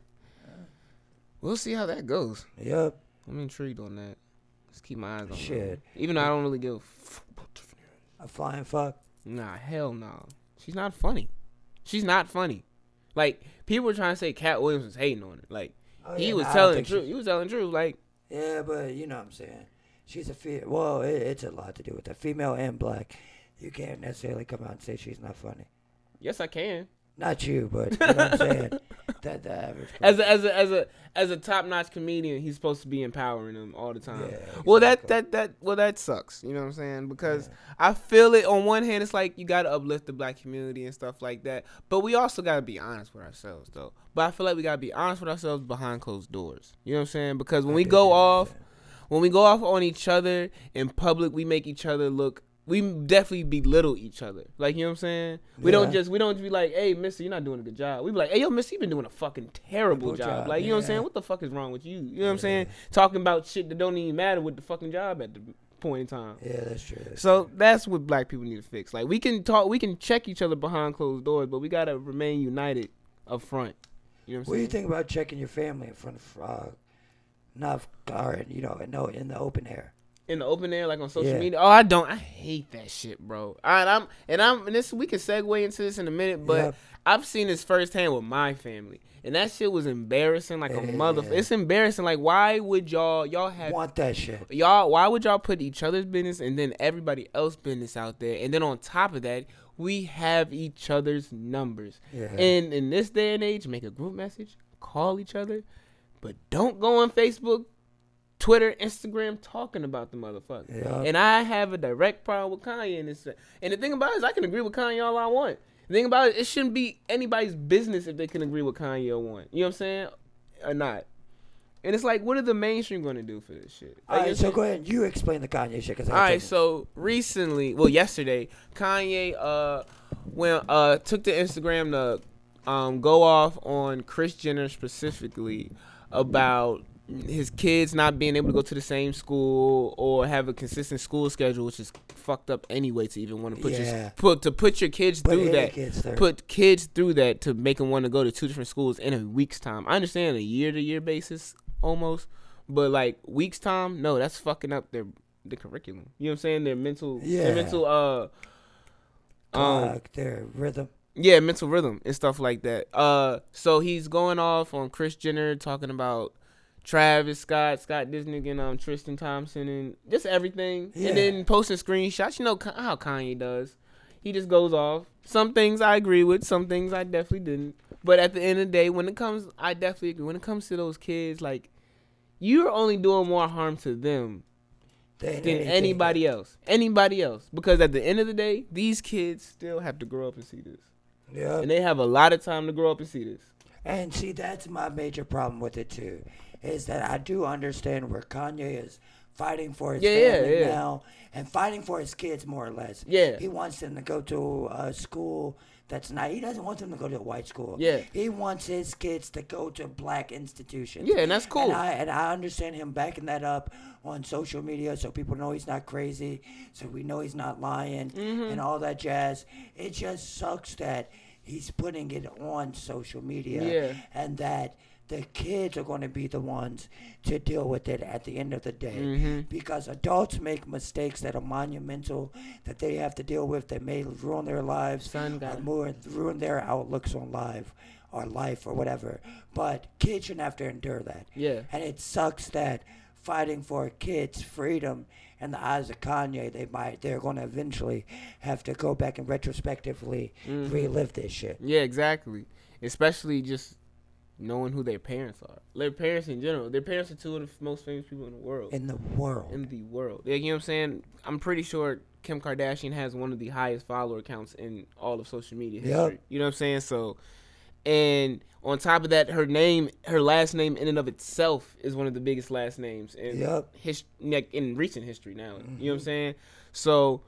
We'll see how that goes. Yep. I'm intrigued on that. Just keep my eyes on that. Shit. Even though I don't really give a fuck about Tiffany. A flying fuck. Nah, hell no. She's not funny. She's not funny. Like, people were trying to say Cat Williams was hating on her. Like, Oh, he yeah, was nah, I don't telling the think she- truth. He was telling the truth. Like, Yeah, but you know what I'm saying. She's a fe- well, it, it's a lot to do with that. Female and black. You can't necessarily come out and say she's not funny. yes, I can. Not you, but you know what I'm saying. That the average. As person. a, as a as a as a top notch comedian, he's supposed to be empowering them all the time. Yeah, Well, that exactly. that that well that sucks. You know what I'm saying? Because Yeah. I feel it. On one hand, it's like you got to uplift the black community and stuff like that. But we also got to be honest with ourselves, though. But I feel like we got to be honest with ourselves behind closed doors. You know what I'm saying? Because when I we dig go that, off, yeah. when we go off on each other in public, we make each other look. We definitely belittle each other. Like, you know what I'm saying? We don't Yeah. just we don't be like, hey, mister, you're not doing a good job. We be like, hey, yo, mister, you been doing a fucking terrible Terrible job. job, Like, you know what I'm yeah. saying? What the fuck is wrong with you? You know what I'm saying? Talking about shit that don't even matter with the fucking job at the point in time. Yeah, that's true. That's So true. that's what black people need to fix. Like, we can talk, we can check each other behind closed doors, but we gotta remain united up front. You know what I'm What do you saying? think about checking your family in front of, uh, not, or you know, no, in the open air? In the open air, like on social Yeah. media. Oh, I don't. I hate that shit, bro. I, I'm and I'm and this. We can segue into this in a minute, but Yep. I've seen this firsthand with my family, and that shit was embarrassing, like a Yeah. mother. It's embarrassing. Like, why would y'all y'all have Want that shit? y'all? Why would y'all put each other's business and then everybody else's business out there, and then on top of that, we have each other's numbers. Yeah. And in this day and age, make a group message, call each other, but don't go on Facebook, Twitter, Instagram talking about the motherfucker. Yeah. And I have a direct problem with Kanye in this. And the thing about it is I can agree with Kanye all I want. The thing about it, it shouldn't be anybody's business if they can agree with Kanye or want. You know what I'm saying? Or not. And it's like, what are the mainstream going to do for this shit? All Like, right, it's so like- go ahead. You explain the Kanye shit. Cause I all right, didn't. so recently, well, yesterday, Kanye uh when uh took to Instagram to um go off on Kris Jenner specifically about his kids not being able to go to the same school or have a consistent school schedule, which is fucked up anyway to even want to put Yeah. your put to put your kids Put through any that. kids through. Put kids through that to make them want to go to two different schools in a week's time. I understand a year to year basis almost, but like weeks time, no, that's fucking up their the curriculum. You know what I'm saying? Their mental, Yeah. their mental, uh, um, uh, their rhythm. yeah, mental rhythm and stuff like that. Uh, so he's going off on Kris Jenner talking about Travis Scott, Scott Disney, and um Tristan Thompson, and just everything. Yeah. And then posting screenshots. You know how Kanye does. He just goes off. Some things I agree with. Some things I definitely didn't. But at the end of the day, when it comes, I definitely agree. When it comes to those kids, like, you're only doing more harm to them Than than anything anybody else. else. Anybody else. Because at the end of the day, these kids still have to grow up and see this. Yeah. And they have a lot of time to grow up and see this. And see, that's my major problem with it too, is that I do understand where Kanye is fighting for his Yeah, yeah, family yeah. now and fighting for his kids more or less. Yeah. He wants them to go to a school that's not. He doesn't want them to go to a white school. Yeah. He wants his kids to go to black institutions. Yeah, and that's cool. And I, and I understand him backing that up on social media so people know he's not crazy, so we know he's not lying Mm-hmm. and all that jazz. It just sucks that he's putting it on social media Yeah. and that the kids are going to be the ones to deal with it at the end of the day. Mhm. Because adults make mistakes that are monumental, that they have to deal with, that may ruin their lives, Son or got- more, ruin their outlooks on life or life or whatever. But kids shouldn't have to endure that. Yeah. And it sucks that fighting for kids' freedom in the eyes of Kanye, they might they're going to eventually have to go back and retrospectively Mhm. relive this shit. Yeah, exactly. Especially just knowing who their parents are. Their parents in general. Their parents are two of the f- most famous people in the world. In the world. In the world. Yeah, you know what I'm saying? I'm pretty sure Kim Kardashian has one of the highest follower accounts in all of social media Yep. history. You know what I'm saying? So, and on top of that, her name, her last name in and of itself is one of the biggest last names in Yep. his, like, in recent history now. You know what I'm saying? So,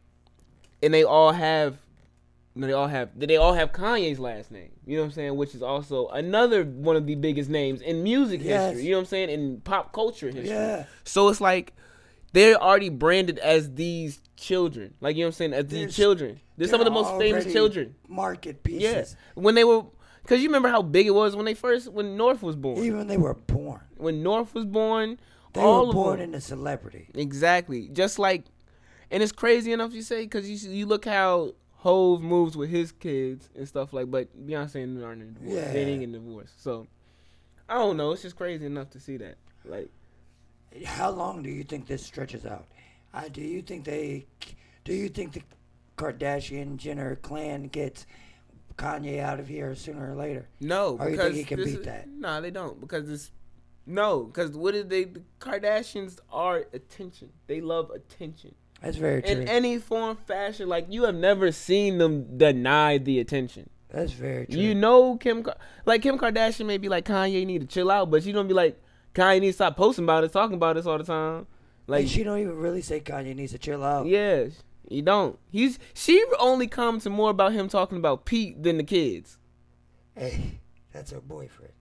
and they all have, you know, they all have, they all have Kanye's last name. You know what I'm saying? Which is also another one of the biggest names in music Yes. history. You know what I'm saying? In pop culture history. Yeah. So it's like they're already branded as these children. Like, you know what I'm saying? As these There's- children. They're some of the They're most famous already children. Market Yeah. pieces. When they were, because you remember how big it was when they first, when North was born. Even when they were born. When North was born, They all were of born them. into celebrity. Exactly. Just like, and it's crazy enough you say, because you, you look how Hove moves with his kids and stuff like, but Beyonce and them aren't in divorce. Yeah. They didn't get divorced. So, I don't know. It's just crazy enough to see that. Like, How long do you think this stretches out? Uh, do you think they? Do you think the Kardashian Jenner clan gets Kanye out of here sooner or later? no. Or you because think he can this beat is- that? Nah, they don't. Because it's, no. Because what did they, the Kardashians are attention. They love attention. That's very true. In any form, fashion. Like, you have never seen them deny the attention. That's very true. You know Kim, Ka- like Kim Kardashian may be like, Kanye need to chill out, but she don't be like, Kanye need to stop posting about it, talking about this all the time. like Like, she don't even really say Kanye needs to chill out. yeah, you don't. He's she only comments more about him talking about Pete than the kids. Hey, that's her boyfriend.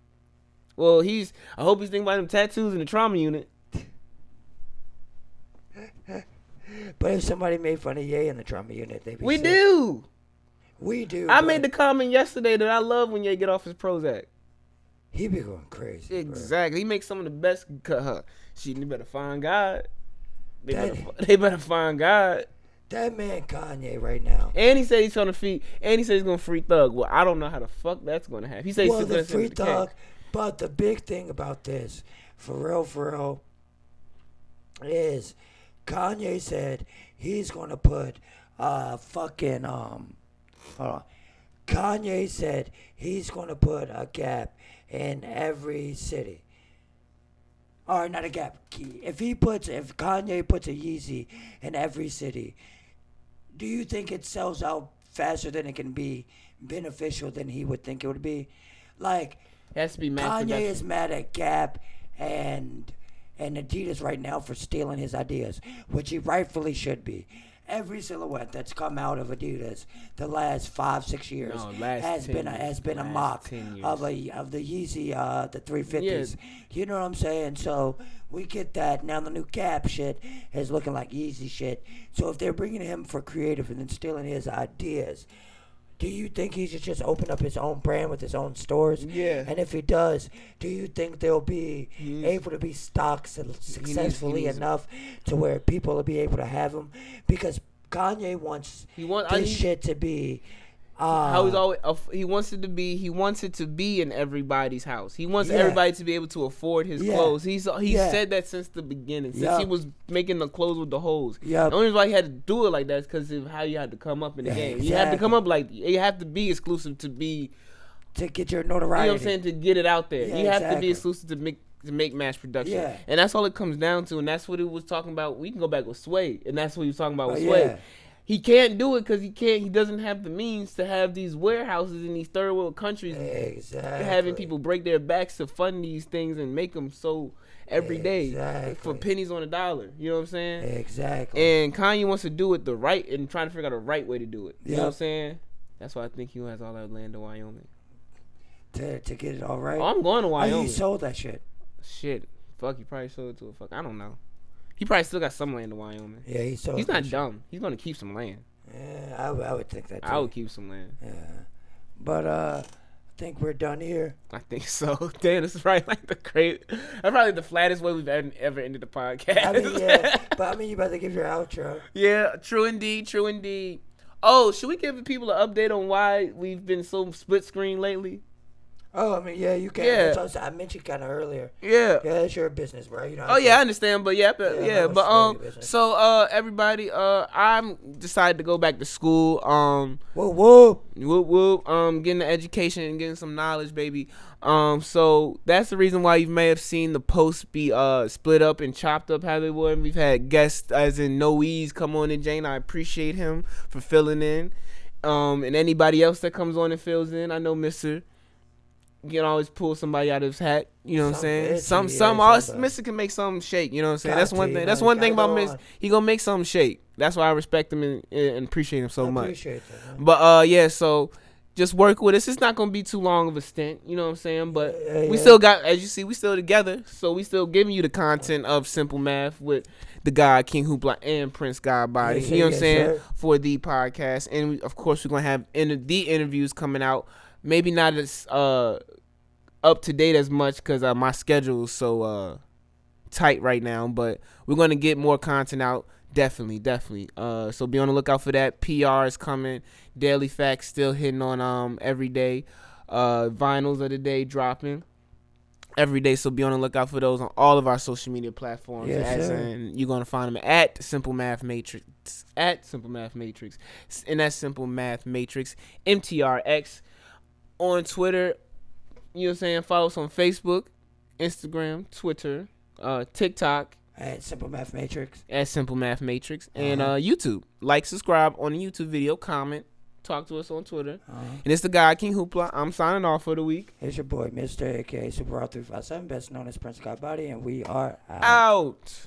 Well, he's. I hope he's thinking about them tattoos in the trauma unit. But if somebody made fun of Ye in the trauma unit, they'd be We sick. do. We do. I but made the comment yesterday that I love when Ye get off his Prozac. He be going crazy. bro. Exactly. He makes some of the best. Cut her. She they better find God. They That- better, fi- they better find God. That man Kanye right now. And he said he's trying to free. And he said he's gonna free Thug. Well, I don't know how the fuck that's gonna happen. He said he's Well, gonna the send free it to K. thug. But the big thing about this, for real, for real, is Kanye said he's gonna put uh fucking um hold on. Kanye said he's gonna put a gap in every city. Or not a gap. If he puts if Kanye puts a Yeezy in every city, do you think it sells out faster than it can be beneficial than he would think it would be? Like It has to be mass Kanye production. is mad at Gap and and Adidas right now for stealing his ideas, which he rightfully should be. Every silhouette that's come out of Adidas the last five, six years No, last has ten been a, years. has been a Last mock ten years. of a of the Yeezy, uh, the three fifties. You know what I'm saying? So we get that. Now the new Gap shit is looking like Yeezy shit. So if they're bringing him for creative and then stealing his ideas, do you think he should just open up his own brand with his own stores? Yeah. And if he does, do you think they'll be He's- able to be stocked su- successfully needs- enough to where people will be able to have them? Because Kanye wants He want- I this need- shit to be Uh, How he's always uh, he wants it to be he wants it to be in everybody's house. He wants Yeah. everybody to be able to afford his Yeah. clothes. He's he Yeah. said that since the beginning, since Yup. he was making the clothes with the holes. Yup. The only reason why he had to do it like that is because of how you had to come up in the Yeah, game. You had to come exactly. up like you have to be exclusive to be. to get your You know notoriety. what I'm saying? To get it out there, Yeah, you have to exactly. be exclusive to make to make mass production. Yeah. And that's all it comes down to. And that's what it was talking about. We can go back with Sway, and that's what he was talking about Oh, with Sway. yeah. He can't do it because he can't. He doesn't have the means to have these warehouses in these third world countries, Exactly. having people break their backs to fund these things and make them so every day Exactly. for pennies on a dollar. You know what I'm saying? Exactly. And Kanye wants to do it the right and trying to figure out a right way to do it. You know what I'm Yep. saying? That's why I think he has all that land in Wyoming. to to get it all right. Oh, I'm going to Oh, Wyoming. he sold that shit. Shit. Fuck, he probably sold it to a fuck. I don't know. He probably still got some land in Wyoming. Yeah, he sold. He's that not shit. dumb. He's going to keep some land. Yeah, I, would- I would think that. Too. I would keep some land. Yeah, but uh, I think we're done here. I think so. Damn, this is probably like the great. That's probably the flattest way we've ever, ever ended the podcast. I mean, yeah, but I mean, you better give your outro. Yeah, true indeed, true indeed. Oh, should we give the people an update on why we've been so split screen lately? Oh, I mean, yeah, you can. Yeah. That's what I said. I mentioned kind of earlier. Yeah. Yeah, it's your business, bro. You know. Oh yeah, I understand, but yeah, but, Yeah, yeah, no, but it's um, very business. so uh, everybody, uh, I'm decided to go back to school. Um, Whoa, whoa. whoop whoop, um, getting the education and getting some knowledge, baby. Um, so that's the reason why you may have seen the posts be uh split up and chopped up how they were. We've had guests as in Noe's come on in, Jane. I appreciate him for filling in. Um, and anybody else that comes on and fills in, I know Mister You can always pull somebody out of his hat. You know what I'm Some saying? bitch, Some, yeah, some, all, somebody. Mister can make something shake. You know what I'm saying? Got That's to, one you thing. know, That's you one thing gotta about go Mister on. He gonna make something shake. That's why I respect him and, and appreciate him so I much. appreciate that. Man. But uh, yeah. So just work with us. It's not gonna be too long of a stint. You know what I'm saying? But Yeah, we yeah. still got, as you see, we still together. So we still giving you the content of Simple Math with the guy King Hoopla and Prince Godbody. Yes, you know what I'm yes, saying? sir. For the podcast, and we, of course we're gonna have inter- the interviews coming out. Maybe not as uh up to date as much because uh, my schedule is so uh tight right now. But we're gonna get more content out. Definitely, definitely. Uh, so be on the lookout for that. P R is coming. Daily Facts still hitting on um every day. Uh, vinyls of the day dropping every day. So be on the lookout for those on all of our social media platforms. Yes, As sir. in, you're gonna find them at Simple Math Matrix. At Simple Math Matrix. And that's Simple Math Matrix. M T R X on Twitter. You know what I'm saying? Follow us on Facebook, Instagram, Twitter, uh, TikTok. And Simple Math Matrix. At Simple Math Matrix, and Uh-huh. uh, YouTube. Like, subscribe on the YouTube video, comment, talk to us on Twitter. Uh-huh. And it's the guy, King Hoopla. I'm signing off for the week. It's your boy, Mister A K A Super three five seven, best known as Prince Godbody, and we are out. Out.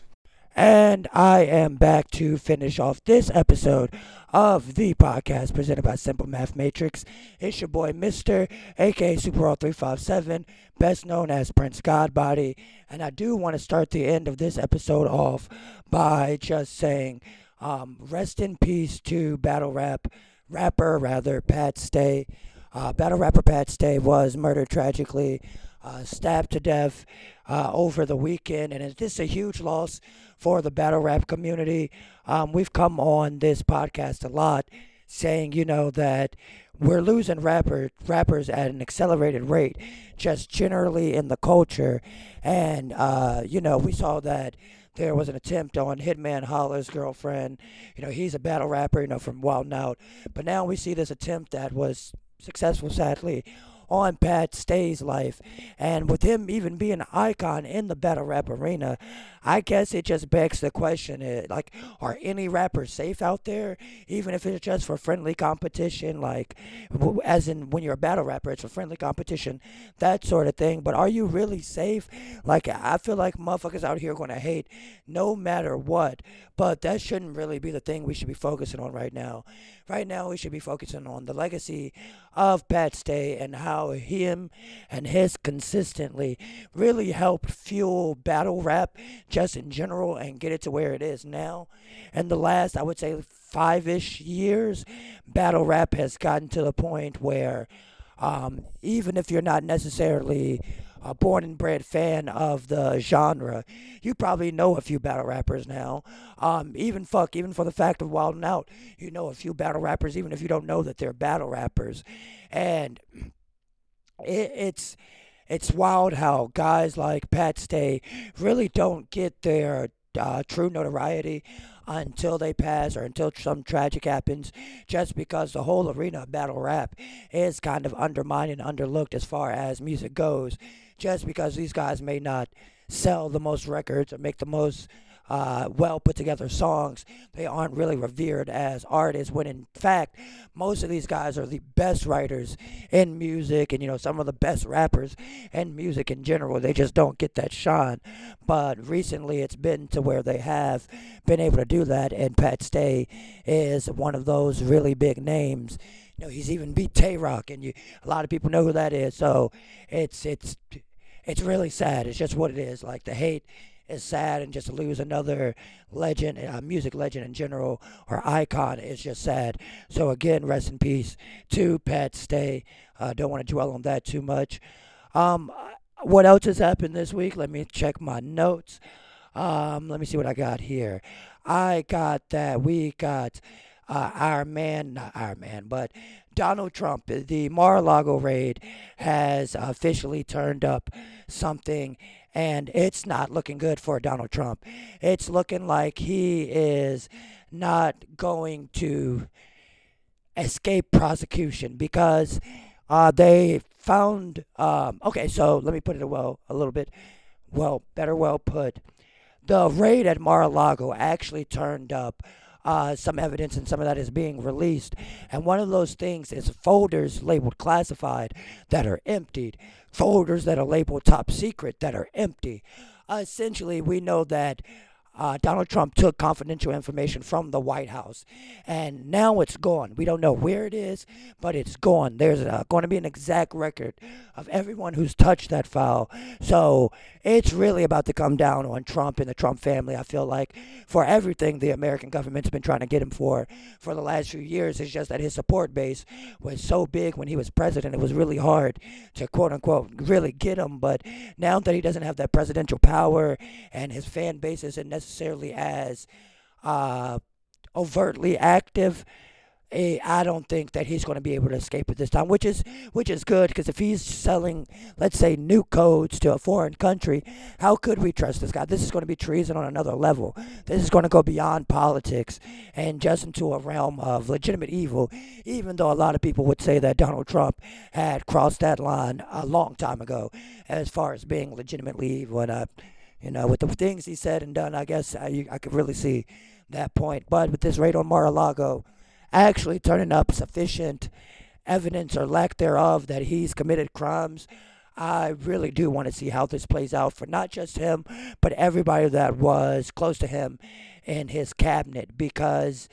And I am back to finish off this episode of the podcast presented by Simple Math Matrix. It's your boy, Mister A K A Super three five seven, best known as Prince Godbody. And I do want to start the end of this episode off by just saying, um, rest in peace to battle rap, rapper rather, Pat Stay. Uh, battle rapper Pat Stay was murdered tragically, uh, stabbed to death uh, over the weekend. And it's just a huge loss for the battle rap community. Um, we've come on this podcast a lot saying, you know, that we're losing rapper, rappers at an accelerated rate, just generally in the culture. And, uh, you know, we saw that there was an attempt on Hitman Holler's girlfriend. You know, he's a battle rapper, you know, from Wild 'N Out. But now we see this attempt that was successful, sadly, on Pat Stay's life. And with him even being an icon in the battle rap arena, I guess it just begs the question, eh, like, are any rappers safe out there? Even if it's just for friendly competition, like, w- as in when you're a battle rapper, it's a friendly competition, that sort of thing. But are you really safe? Like, I feel like motherfuckers out here are going to hate no matter what. But that shouldn't really be the thing we should be focusing on right now. Right now, we should be focusing on the legacy of Pat Stay and how him and his consistently really helped fuel battle rap just in general and get it to where it is now. And the last, I would say, five-ish years, battle rap has gotten to the point where um, even if you're not necessarily a born and bred fan of the genre, you probably know a few battle rappers now. Um, even fuck, even for the fact of Wild 'N Out, you know a few battle rappers, even if you don't know that they're battle rappers. And it, it's it's wild how guys like Pat Stay really don't get their uh, true notoriety until they pass or until some tragic happens, just because the whole arena of battle rap is kind of undermined and underlooked as far as music goes, just because these guys may not sell the most records or make the most uh, well put together songs. They aren't really revered as artists, when in fact, most of these guys are the best writers in music, and you know, some of the best rappers in music in general. They just don't get that shine. But recently, it's been to where they have been able to do that, and Pat Stay is one of those really big names. You know, he's even beat Tay Rock, and you, a lot of people know who that is. So it's it's it's really sad. It's just what it is. Like, the hate is sad, and just to lose another legend, a music legend in general, or icon, is just sad. So again, rest in peace to Pat Stay. Uh, don't want to dwell on that too much. Um, what else has happened this week? Let me check my notes. Um, let me see what I got here. I got that we got uh, our man, not our man, but Donald Trump. The Mar-a-Lago raid has officially turned up something, and it's not looking good for Donald Trump. It's looking like he is not going to escape prosecution, because uh, they found. Um, okay, so let me put it well a little bit. Well, better well put. The raid at Mar-a-Lago actually turned up uh, some evidence, and some of that is being released. And one of those things is folders labeled classified that are emptied, folders that are labeled top secret that are empty. Uh, essentially, we know that uh, Donald Trump took confidential information from the White House, and now it's gone. We don't know where it is, but it's gone. There's uh, going to be an exact record of everyone who's touched that file. So it's really about to come down on Trump and the Trump family, I feel like, for everything the American government's been trying to get him for for the last few years. It's just that his support base was so big when he was president, it was really hard to, quote-unquote, really get him. But now that he doesn't have that presidential power, and his fan base isn't necessarily as uh, overtly active, eh, I don't think that he's going to be able to escape at this time, which is which is good, because if he's selling, let's say, new codes to a foreign country, how could we trust this guy? This is going to be treason on another level. This is going to go beyond politics and just into a realm of legitimate evil, even though a lot of people would say that Donald Trump had crossed that line a long time ago as far as being legitimately evil. And uh, you know, with the things he said and done, I guess I, I could really see that point. But with this raid on Mar-a-Lago actually turning up sufficient evidence, or lack thereof, that he's committed crimes, I really do want to see how this plays out for not just him, but everybody that was close to him in his cabinet, because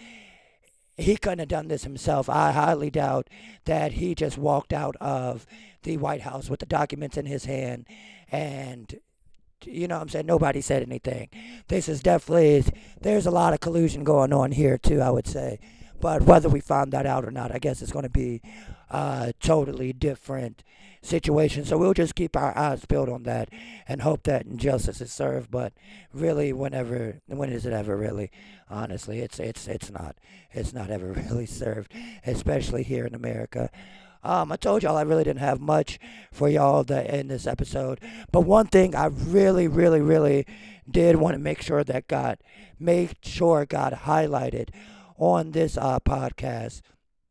he couldn't have done this himself. I highly doubt that he just walked out of the White House with the documents in his hand and, you know what I'm saying, nobody said anything. This is definitely, there's a lot of collusion going on here too, I would say. But whether we found that out or not, I guess it's going to be a totally different situation. So we'll just keep our eyes peeled on that and hope that injustice is served. But really, whenever, when is it ever really? Honestly, it's it's it's not. It's not ever really served, especially here in America. Um, I told y'all I really didn't have much for y'all that in this episode. But one thing I really, really, really did want to make sure that got, make sure got highlighted on this uh, podcast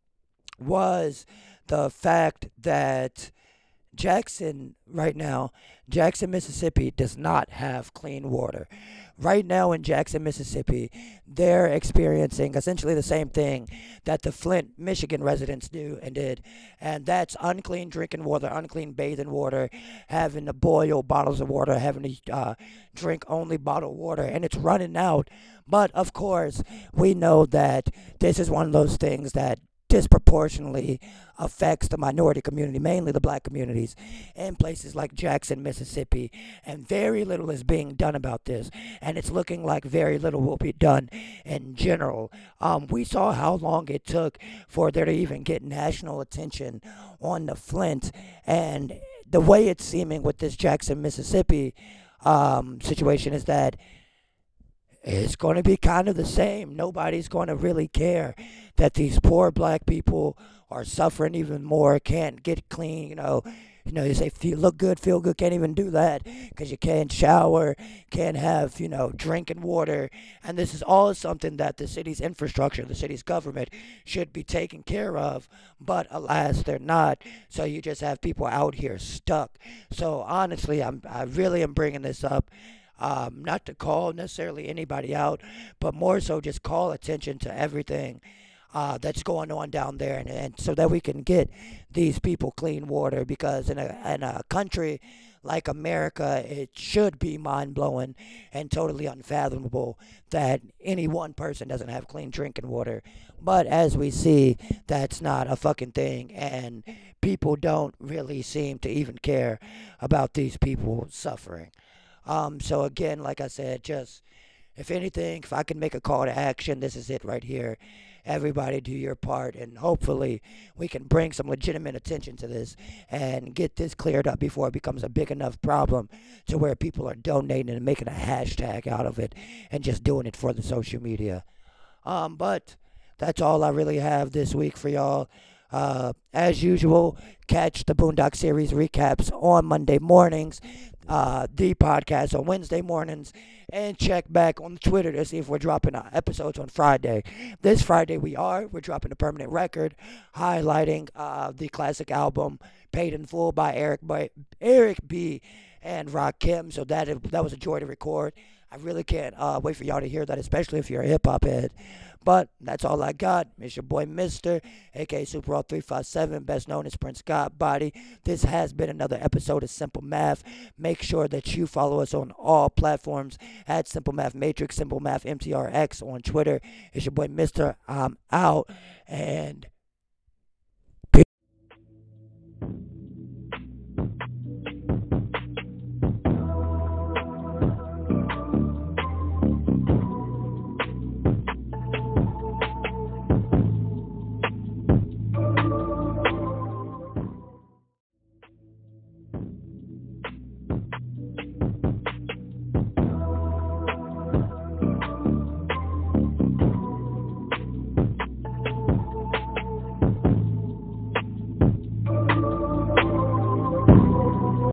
was the fact that Jackson, right now, Jackson, Mississippi does not have clean water. Right now in Jackson, Mississippi, they're experiencing essentially the same thing that the Flint, Michigan residents do and did. And that's unclean drinking water, unclean bathing water, having to boil bottles of water, having to uh, drink only bottled water, and it's running out. But of course, we know that this is one of those things that disproportionately affects the minority community, mainly the black communities in places like Jackson, Mississippi, and very little is being done about this, and it's looking like very little will be done in general. Um, we saw how long it took for there to even get national attention on the Flint, and the way it's seeming with this Jackson, Mississippi um, situation is that it's going to be kind of the same. Nobody's going to really care that these poor black people are suffering even more, can't get clean, you know. You know, you say feel, look good, feel good, can't even do that because you can't shower, can't have, you know, drinking water. And this is all something that the city's infrastructure, the city's government should be taking care of. But alas, they're not. So you just have people out here stuck. So honestly, I'm, I really am bringing this up. Um, not to call necessarily anybody out, but more so just call attention to everything uh, that's going on down there, and, and so that we can get these people clean water. Because in a in a country like America, it should be mind blowing and totally unfathomable that any one person doesn't have clean drinking water. But as we see, that's not a fucking thing, and people don't really seem to even care about these people suffering. Um, so again, like I said, just if anything, if I can make a call to action, this is it right here. Everybody do your part, and hopefully we can bring some legitimate attention to this and get this cleared up before it becomes a big enough problem to where people are donating and making a hashtag out of it and just doing it for the social media. Um, but that's all I really have this week for y'all. Uh, as usual, catch the Boondock series recaps on Monday mornings, uh, the podcast on Wednesday mornings, and check back on Twitter to see if we're dropping uh, episodes on Friday. This Friday we are. We're dropping a permanent record highlighting uh, the classic album Paid in Full by Eric by Eric B. and Rakim. So that that was a joy to record. I really can't uh, wait for y'all to hear that, especially if you're a hip-hop head. But that's all I got. It's your boy Mister, a k a. Super All three five seven, best known as Prince God Body. This has been another episode of Simple Math. Make sure that you follow us on all platforms at Simple Math Matrix, Simple Math M T R X on Twitter. It's your boy Mister I'm out, and